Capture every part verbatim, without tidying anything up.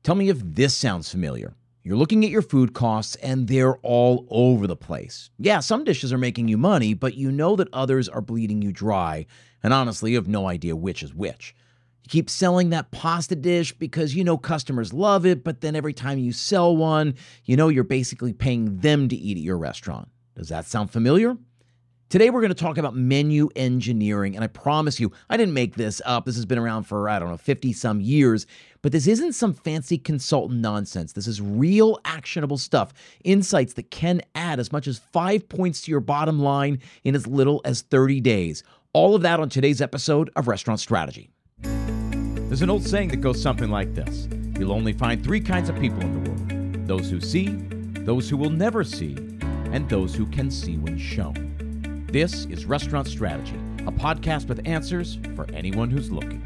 Tell me if this sounds familiar. You're looking at your food costs and they're all over the place. Yeah, some dishes are making you money, but you know that others are bleeding you dry, and honestly, you have no idea which is which. You keep selling that pasta dish because you know customers love it, but then every time you sell one, you know you're basically paying them to eat at your restaurant. Does that sound familiar? Today, we're going to talk about menu engineering, and I promise you, I didn't make this up. This has been around for, I don't know, fifty-some years, but this isn't some fancy consultant nonsense. This is real actionable stuff, insights that can add as much as five points to your bottom line in as little as thirty days. All of that on today's episode of Restaurant Strategy. There's an old saying that goes something like this. You'll only find three kinds of people in the world: those who see, those who will never see, and those who can see when shown. This is Restaurant Strategy, a podcast with answers for anyone who's looking.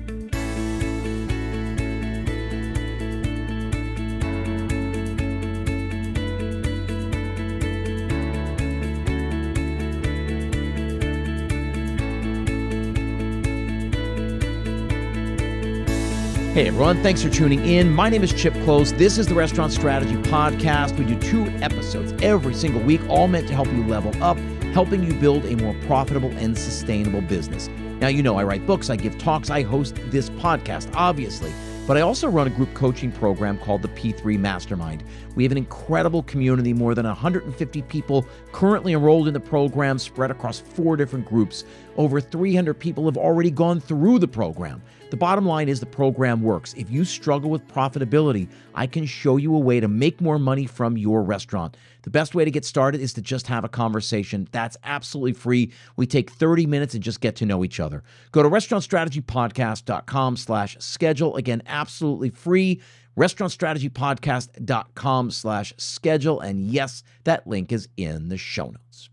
Hey everyone, thanks for tuning in. My name is Chip Close. This is the Restaurant Strategy Podcast. We do two episodes every single week, all meant to help you level up, helping you build a more profitable and sustainable business. Now, you know, I write books, I give talks, I host this podcast, obviously, but I also run a group coaching program called the P three Mastermind. We have an incredible community, more than one hundred fifty people currently enrolled in the program, spread across four different groups. Over three hundred people have already gone through the program. The bottom line is the program works. If you struggle with profitability, I can show you a way to make more money from your restaurant. The best way to get started is to just have a conversation. That's absolutely free. We take thirty minutes and just get to know each other. Go to restaurantstrategypodcast.com slash schedule. Again, absolutely free. restaurantstrategypodcast.com slash schedule. And yes, that link is in the show notes.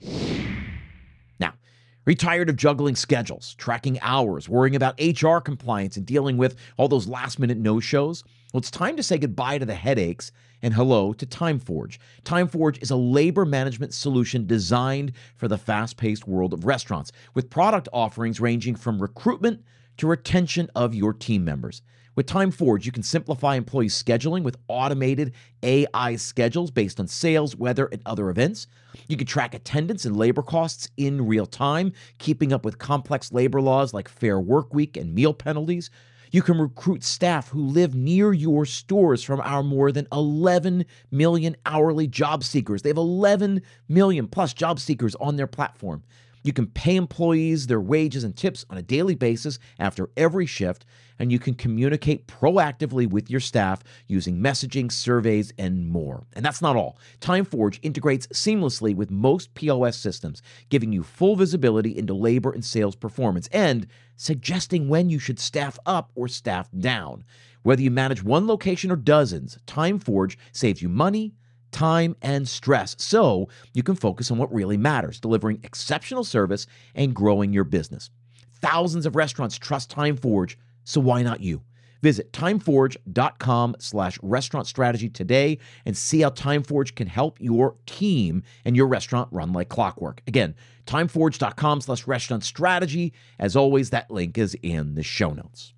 Now, are you tired of juggling schedules, tracking hours, worrying about H R compliance, and dealing with all those last-minute no-shows? Well, it's time to say goodbye to the headaches and hello to TimeForge. TimeForge is a labor management solution designed for the fast-paced world of restaurants, with product offerings ranging from recruitment to retention of your team members. With TimeForge, you can simplify employee scheduling with automated A I schedules based on sales, weather, and other events. You can track attendance and labor costs in real time, keeping up with complex labor laws like Fair Work Week and meal penalties. You can recruit staff who live near your stores from our more than eleven million hourly job seekers. They have eleven million plus job seekers on their platform. You can pay employees their wages and tips on a daily basis after every shift, and you can communicate proactively with your staff using messaging, surveys, and more. And that's not all. TimeForge integrates seamlessly with most P O S systems, giving you full visibility into labor and sales performance and suggesting when you should staff up or staff down. Whether you manage one location or dozens, TimeForge saves you money, time, and stress, so you can focus on what really matters, delivering exceptional service and growing your business. Thousands of restaurants trust TimeForge, so why not you? Visit timeforge.com slash restaurant strategy today and see how TimeForge can help your team and your restaurant run like clockwork. Again, timeforge.com slash restaurant strategy. As always, that link is in the show notes.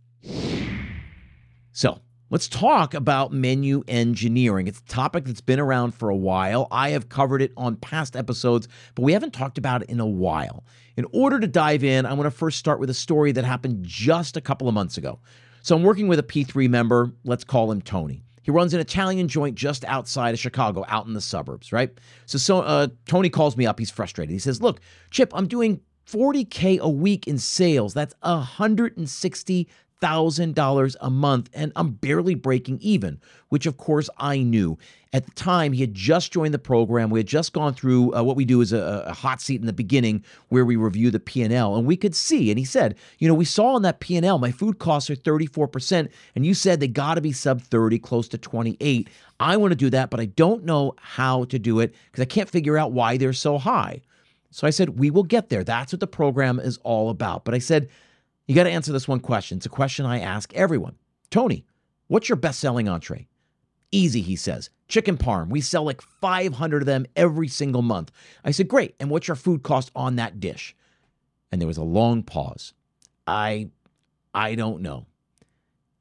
So, let's talk about menu engineering. It's a topic that's been around for a while. I have covered it on past episodes, but we haven't talked about it in a while. In order to dive in, I want to first start with a story that happened just a couple of months ago. So I'm working with a P three member. Let's call him Tony. He runs an Italian joint just outside of Chicago, out in the suburbs, right? So, so uh, Tony calls me up. He's frustrated. He says, look, Chip, I'm doing forty K a week in sales. That's one hundred sixty thousand dollars a month, and I'm barely breaking even, which of course I knew. At the time, he had just joined the program. We had just gone through uh, what we do is a, a hot seat in the beginning where we review the P and L, and we could see, and he said, you know, we saw on that P and L, my food costs are thirty-four percent, and you said they got to be sub thirty, close to twenty-eight. I want to do that, but I don't know how to do it because I can't figure out why they're so high. So I said, we will get there. That's what the program is all about. But I said, you got to answer this one question. It's a question I ask everyone. Tony, what's your best-selling entree? Easy, he says. Chicken parm. We sell like five hundred of them every single month. I said, great. And what's your food cost on that dish? And there was a long pause. I, I don't know.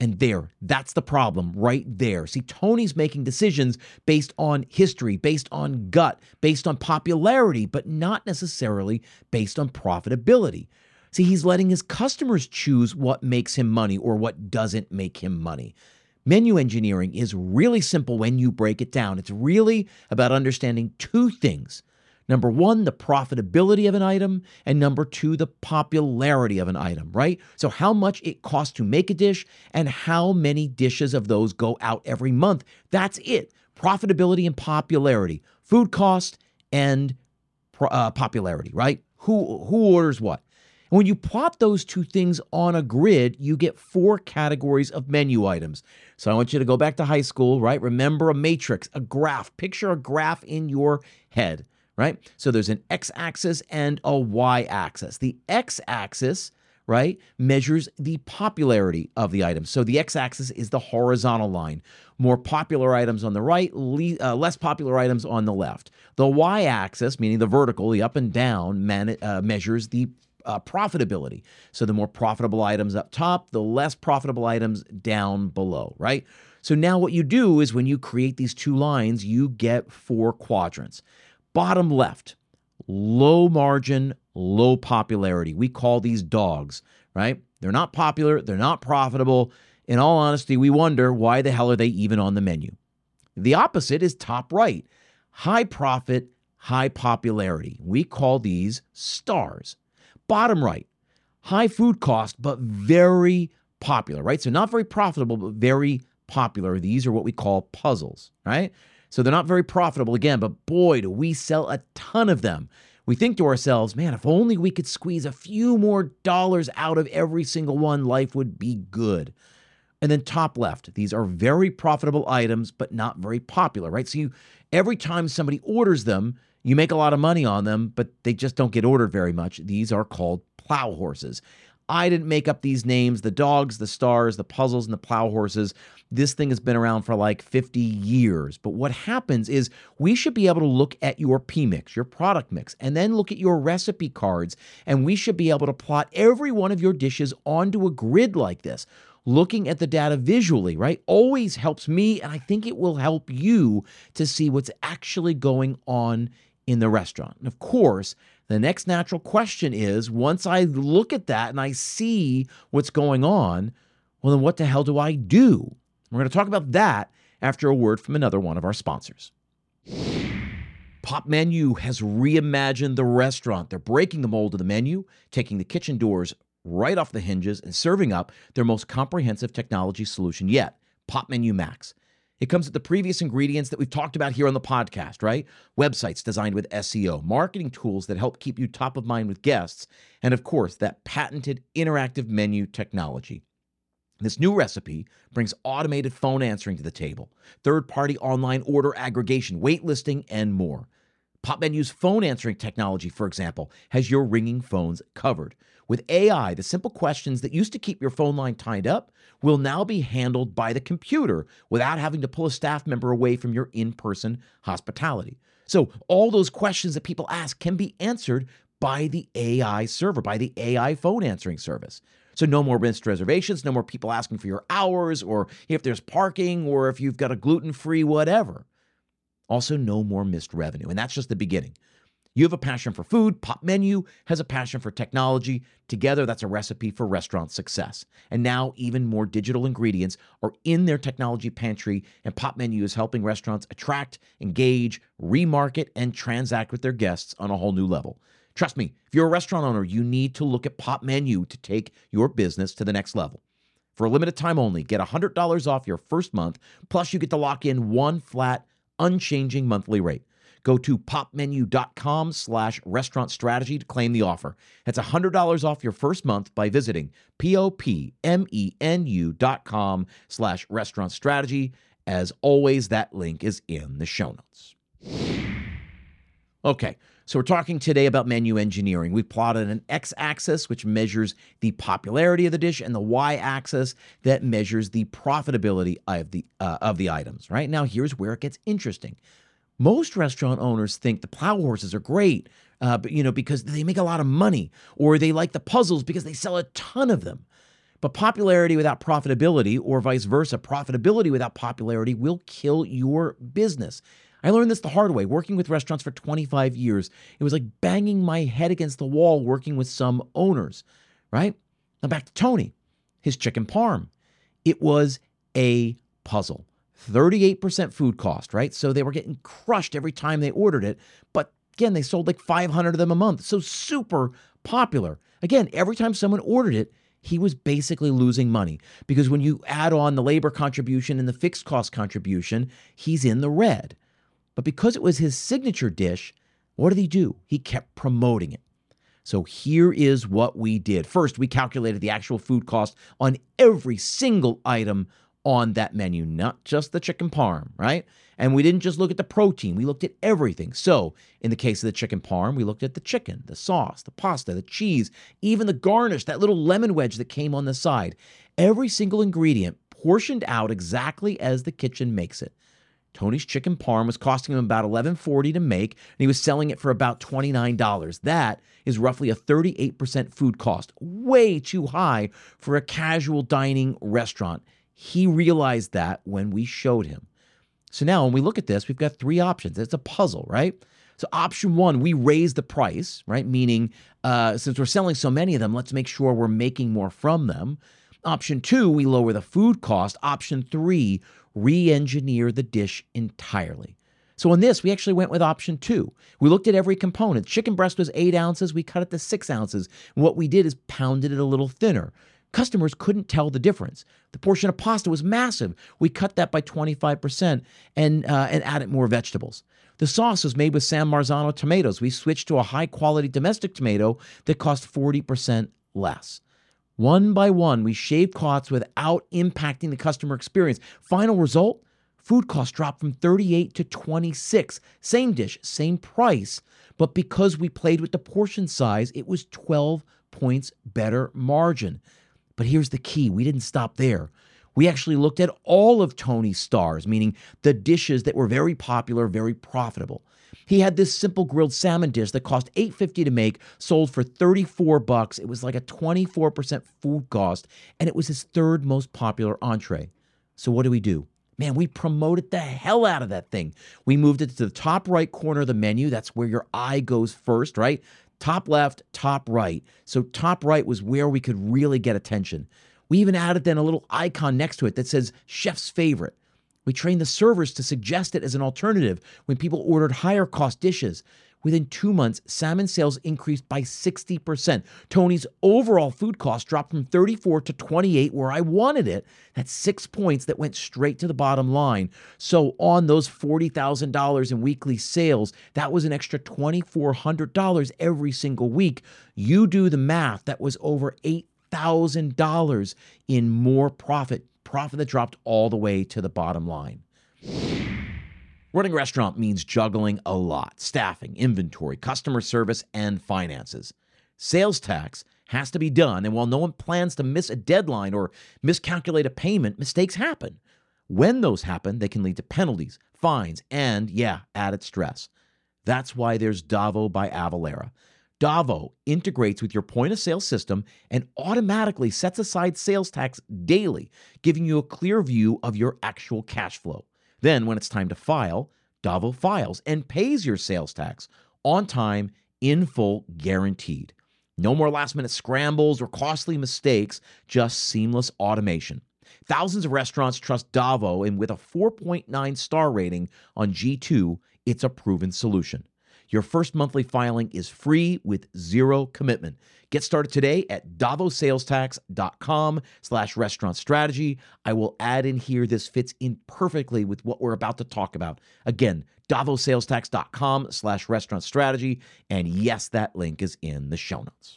And there, that's the problem right there. See, Tony's making decisions based on history, based on gut, based on popularity, but not necessarily based on profitability. See, he's letting his customers choose what makes him money or what doesn't make him money. Menu engineering is really simple when you break it down. It's really about understanding two things. Number one, the profitability of an item, and number two, the popularity of an item, right? So how much it costs to make a dish and how many dishes of those go out every month. That's it. Profitability and popularity. Food cost and uh, popularity, right? Who, who orders what? And when you plot those two things on a grid, you get four categories of menu items. So I want you to go back to high school, right? Remember a matrix, a graph. Picture a graph in your head. Right? So there's an x-axis and a y-axis. The x-axis, right, measures the popularity of the item. So the x-axis is the horizontal line. More popular items on the right, le- uh, less popular items on the left. The y-axis, meaning the vertical, the up and down, man- uh, measures the uh, profitability. So the more profitable items up top, the less profitable items down below, right? So now what you do is when you create these two lines, you get four quadrants. Bottom left, low margin, low popularity. We call these dogs, right? They're not popular. They're not profitable. In all honesty, we wonder why the hell are they even on the menu? The opposite is top right, high profit, high popularity. We call these stars. Bottom right, high food cost, but very popular, right? So not very profitable, but very popular. These are what we call puzzles, right? So they're not very profitable again, but boy, do we sell a ton of them. We think to ourselves, man, if only we could squeeze a few more dollars out of every single one, life would be good. And then top left, these are very profitable items, but not very popular, right? So you, every time somebody orders them, you make a lot of money on them, but they just don't get ordered very much. These are called plow horses. I didn't make up these names, the dogs, the stars, the puzzles, and the plow horses. This thing has been around for like fifty years. But what happens is we should be able to look at your P-mix, your product mix, and then look at your recipe cards, and we should be able to plot every one of your dishes onto a grid like this. Looking at the data visually, right, always helps me, and I think it will help you to see what's actually going on in the restaurant. And of course, the next natural question is, once I look at that and I see what's going on, well, then what the hell do I do? We're going to talk about that after a word from another one of our sponsors. Popmenu has reimagined the restaurant. They're breaking the mold of the menu, taking the kitchen doors right off the hinges and serving up their most comprehensive technology solution yet, Popmenu Max. It comes with the previous ingredients that we've talked about here on the podcast, right? Websites designed with S E O, marketing tools that help keep you top of mind with guests, and of course, that patented interactive menu technology. This new recipe brings automated phone answering to the table, third-party online order aggregation, waitlisting, and more. Popmenu's phone answering technology, for example, has your ringing phones covered. With A I, the simple questions that used to keep your phone line tied up will now be handled by the computer without having to pull a staff member away from your in-person hospitality. So all those questions that people ask can be answered by the A I server, by the A I phone answering service. So no more missed reservations, no more people asking for your hours, or if there's parking, or if you've got a gluten-free whatever. Also, no more missed revenue, and that's just the beginning. You have a passion for food. Popmenu has a passion for technology. Together, that's a recipe for restaurant success. And now, even more digital ingredients are in their technology pantry, and Popmenu is helping restaurants attract, engage, remarket, and transact with their guests on a whole new level. Trust me, if you're a restaurant owner, you need to look at Popmenu to take your business to the next level. For a limited time only, get one hundred dollars off your first month, plus you get to lock in one flat, unchanging monthly rate. Go to popmenu.com slash restaurant strategy to claim the offer. That's one hundred dollars off your first month by visiting P-O-P-M-E-N-U dot com slash restaurant strategy. As always, that link is in the show notes. Okay, so we're talking today about menu engineering. We've plotted an x-axis, which measures the popularity of the dish, and the y-axis that measures the profitability of the, uh, of the items. Right now, here's where it gets interesting. Most restaurant owners think the plow horses are great, uh, but, you know, because they make a lot of money, or they like the puzzles because they sell a ton of them. But popularity without profitability, or vice versa, profitability without popularity will kill your business. I learned this the hard way, working with restaurants for twenty-five years. It was like banging my head against the wall working with some owners, right? Now back to Tony, his chicken parm. It was a puzzle. thirty-eight percent food cost, right? So they were getting crushed every time they ordered it. But again, they sold like five hundred of them a month. So super popular. Again, every time someone ordered it, he was basically losing money because when you add on the labor contribution and the fixed cost contribution, he's in the red. But because it was his signature dish, what did he do? He kept promoting it. So here is what we did. First, we calculated the actual food cost on every single item on that menu, not just the chicken parm, right? And we didn't just look at the protein. We looked at everything. So in the case of the chicken parm, we looked at the chicken, the sauce, the pasta, the cheese, even the garnish, that little lemon wedge that came on the side. Every single ingredient portioned out exactly as the kitchen makes it. Tony's chicken parm was costing him about eleven forty to make, and he was selling it for about twenty-nine dollars. That is roughly a thirty-eight percent food cost, way too high for a casual dining restaurant. He realized that when we showed him. So now when we look at this, we've got three options. It's a puzzle, right? So option one, we raise the price, right? Meaning, uh, since we're selling so many of them, let's make sure we're making more from them. Option two, we lower the food cost. Option three, re-engineer the dish entirely. So on this, we actually went with option two. We looked at every component. Chicken breast was eight ounces. We cut it to six ounces. And what we did is pounded it a little thinner. Customers couldn't tell the difference. The portion of pasta was massive. We cut that by twenty-five percent and, uh, and added more vegetables. The sauce was made with San Marzano tomatoes. We switched to a high-quality domestic tomato that cost forty percent less. One by one, we shaved costs without impacting the customer experience. Final result, food costs dropped from thirty-eight to twenty-six. Same dish, same price, but because we played with the portion size, it was twelve points better margin. But here's the key. We didn't stop there. We actually looked at all of Tony's stars, meaning the dishes that were very popular, very profitable. He had this simple grilled salmon dish that cost eight fifty to make, sold for thirty-four bucks. It was like a twenty-four percent food cost, and it was his third most popular entree. So what do we do? Man, we promoted the hell out of that thing. We moved it to the top right corner of the menu. That's where your eye goes first, right? Top left, top right. So top right was where we could really get attention. We even added then a little icon next to it that says chef's favorite. We trained the servers to suggest it as an alternative when people ordered higher cost dishes. Within two months, salmon sales increased by sixty percent. Tony's overall food cost dropped from thirty-four to twenty-eight where I wanted it. That's six points that went straight to the bottom line. So on those forty thousand dollars in weekly sales, that was an extra two thousand four hundred dollars every single week. You do the math, that was over eight thousand dollars in more profit. Profit that dropped all the way to the bottom line. Running a restaurant means juggling a lot: staffing, inventory, customer service, and finances. Sales tax has to be done, and while no one plans to miss a deadline or miscalculate a payment, mistakes happen. When those happen, they can lead to penalties, fines, and, yeah, added stress. That's why there's Davo by Avalara. Davo integrates with your point-of-sale system and automatically sets aside sales tax daily, giving you a clear view of your actual cash flow. Then, when it's time to file, Davo files and pays your sales tax on time, in full, guaranteed. No more last-minute scrambles or costly mistakes, just seamless automation. Thousands of restaurants trust Davo, and with a four point nine star rating on G two, it's a proven solution. Your first monthly filing is free with zero commitment. Get started today at davosalestax.com slash restaurant strategy. I will add in here, this fits in perfectly with what we're about to talk about. Again, davosalestax.com slash restaurant strategy. And yes, that link is in the show notes.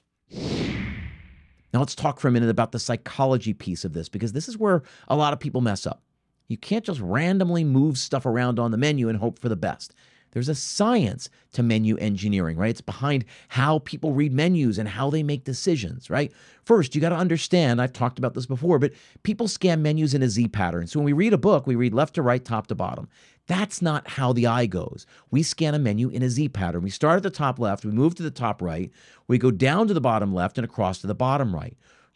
Now let's talk for a minute about the psychology piece of this, because this is where a lot of people mess up. You can't just randomly move stuff around on the menu and hope for the best. There's a science to menu engineering, right? It's behind how people read menus and how they make decisions, right? First, you got to understand, I've talked about this before, but people scan menus in a Z pattern. So when we read a book, we read left to right, top to bottom. That's not how the eye goes. We scan a menu in a Z pattern. We start at the top left, we move to the top right, we go down to the bottom left and across to the bottom right.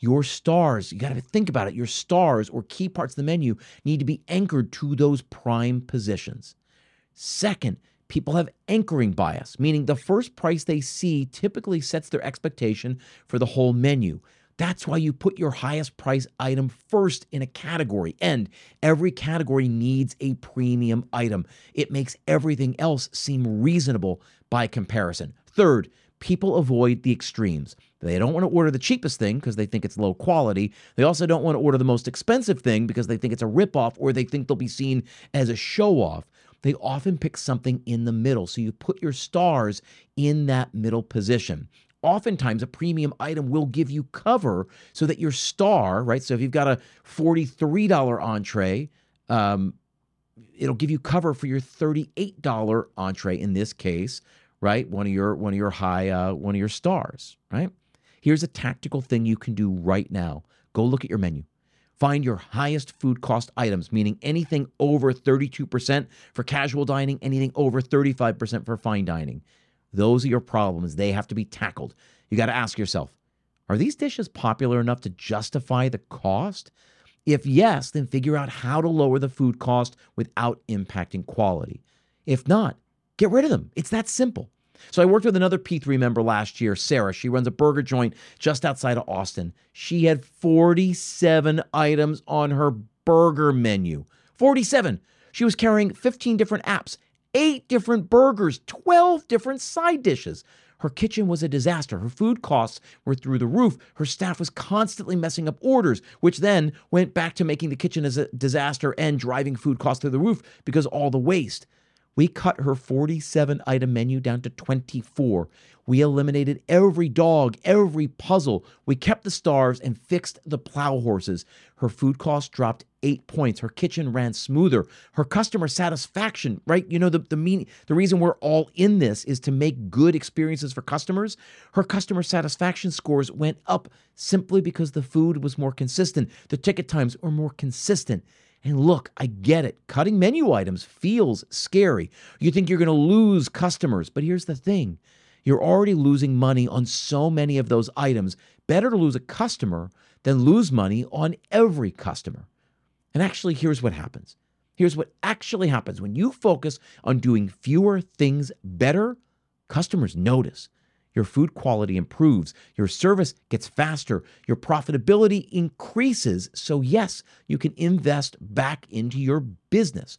Your stars, you got to think about it. Your stars or key parts of the menu need to be anchored to those prime positions. Second, people have anchoring bias, meaning the first price they see typically sets their expectation for the whole menu. That's why you put your highest price item first in a category, and every category needs a premium item. It makes everything else seem reasonable by comparison. Third, people avoid the extremes. They don't want to order the cheapest thing because they think it's low quality. They also don't want to order the most expensive thing because they think it's a ripoff or they think they'll be seen as a show-off. They often pick something in the middle, so you put your stars in that middle position. Oftentimes, a premium item will give you cover so that your star, right? So if you've got a forty-three dollars entree, um, it'll give you cover for your thirty-eight dollars entree in this case, right? One of your one of your high uh, one of your stars, right? Here's a tactical thing you can do right now. Go look at your menu. Find your highest food cost items, meaning anything over thirty-two percent for casual dining, anything over thirty-five percent for fine dining. Those are your problems. They have to be tackled. You got to ask yourself, are these dishes popular enough to justify the cost? If yes, then figure out how to lower the food cost without impacting quality. If not, get rid of them. It's that simple. So I worked with another P three member last year, Sarah. She runs a burger joint just outside of Austin. She had forty-seven items on her burger menu. forty-seven. She was carrying fifteen different apps, eight different burgers, twelve different side dishes. Her kitchen was a disaster. Her food costs were through the roof. Her staff was constantly messing up orders, which then went back to making the kitchen as a disaster and driving food costs through the roof because all the waste. We cut her forty-seven item menu down to twenty-four. We eliminated every dog, every puzzle. We kept the stars and fixed the plow horses. Her food costs dropped eight points. Her kitchen ran smoother. Her customer satisfaction, right? You know, the, the, mean, the reason we're all in this is to make good experiences for customers. Her customer satisfaction scores went up simply because the food was more consistent. The ticket times were more consistent. And look, I get it. Cutting menu items feels scary. You think you're going to lose customers. But here's the thing. You're already losing money on so many of those items. Better to lose a customer than lose money on every customer. And actually, here's what happens. Here's what actually happens. When you focus on doing fewer things better, customers notice. Your food quality improves, your service gets faster, your profitability increases. So yes, you can invest back into your business.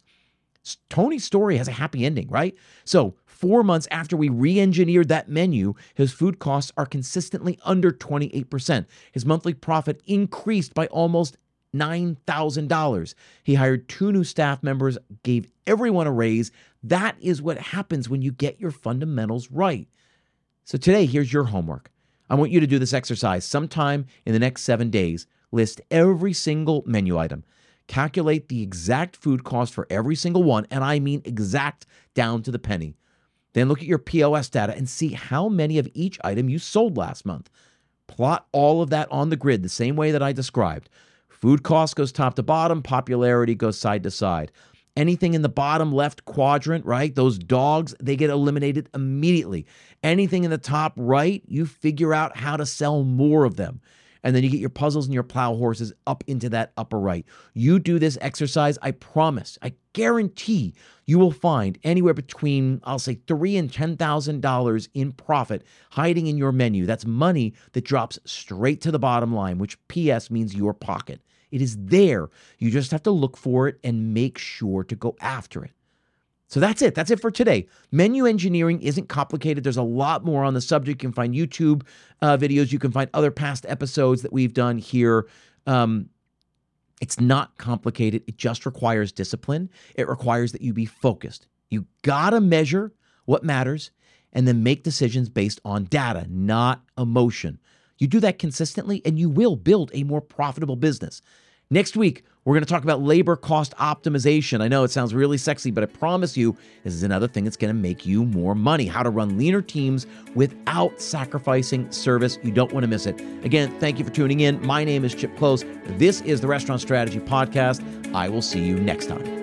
Tony's story has a happy ending, right? So four months after we re-engineered that menu, his food costs are consistently under twenty-eight percent. His monthly profit increased by almost nine thousand dollars. He hired two new staff members, gave everyone a raise. That is what happens when you get your fundamentals right. So today, here's your homework. I want you to do this exercise sometime in the next seven days. List every single menu item. Calculate the exact food cost for every single one, and I mean exact down to the penny. Then look at your P O S data and see how many of each item you sold last month. Plot all of that on the grid the same way that I described. Food cost goes top to bottom, popularity goes side to side. Anything in the bottom left quadrant, right? Those dogs, they get eliminated immediately. Anything in the top right, you figure out how to sell more of them. And then you get your puzzles and your plow horses up into that upper right. You do this exercise, I promise, I guarantee you will find anywhere between, I'll say, three thousand dollars and ten thousand dollars in profit hiding in your menu. That's money that drops straight to the bottom line, which P S means your pocket. It is there. You just have to look for it and make sure to go after it. So that's it. That's it for today. Menu engineering isn't complicated. There's a lot more on the subject. You can find YouTube uh, videos. You can find other past episodes that we've done here. Um, it's not complicated. It just requires discipline. It requires that you be focused. You got to measure what matters and then make decisions based on data, not emotion. You do that consistently and you will build a more profitable business. Next week, we're going to talk about labor cost optimization. I know it sounds really sexy, but I promise you, this is another thing that's going to make you more money. How to run leaner teams without sacrificing service. You don't want to miss it. Again, thank you for tuning in. My name is Chip Close. This is the Restaurant Strategy Podcast. I will see you next time.